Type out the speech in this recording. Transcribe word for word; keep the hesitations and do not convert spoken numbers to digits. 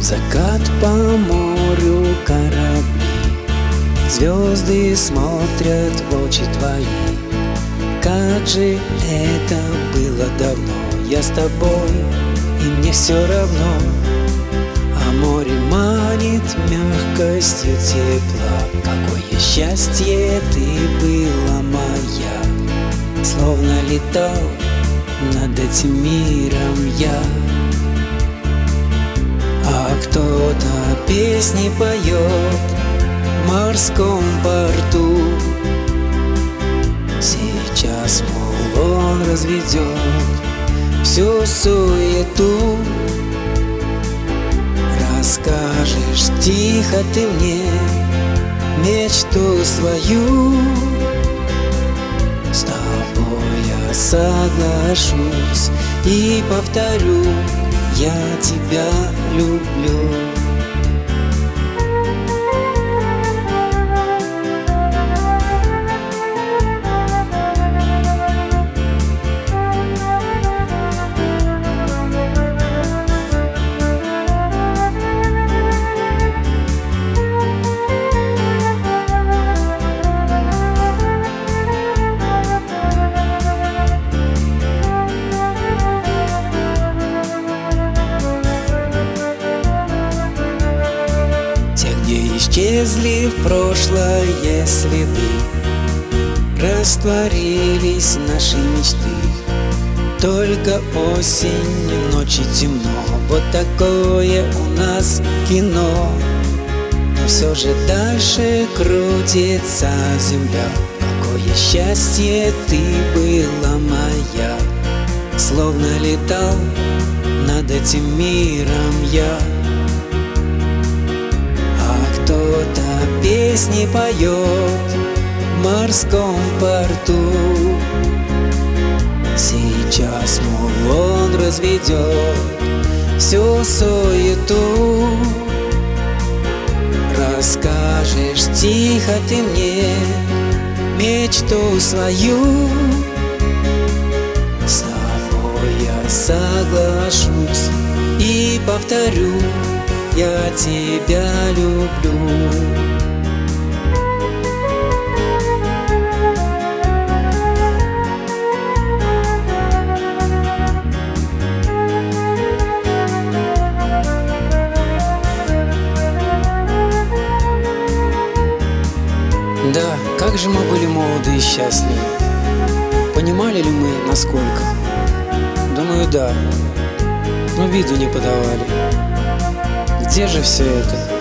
Закат по морю, корабли, звезды смотрят в очи твои. Как же это было давно, я с тобой, и мне все равно. А море манит мягкостью тепла. Какое счастье ты была моя, словно летал над этим миром я. А кто-то песни поет в морском порту. Сейчас, мол, он разведет всю суету. Расскажешь тихо ты мне мечту свою. С тобой я соглашусь и повторю: я тебя люблю. Исчезли в прошлое следы, растворились наши мечты. Только осень, ночи темно, вот такое у нас кино. Но все же дальше крутится земля. Какое счастье ты была моя, словно летал над этим миром я. Кто-то песни поет в морском порту. Сейчас, мол, он разведет всю суету. Расскажешь тихо ты мне мечту свою. С тобой я соглашусь и повторю: я тебя люблю. Да, как же мы были молоды и счастливы. Понимали ли мы, насколько? Думаю, да, но виду не подавали. Где же все это?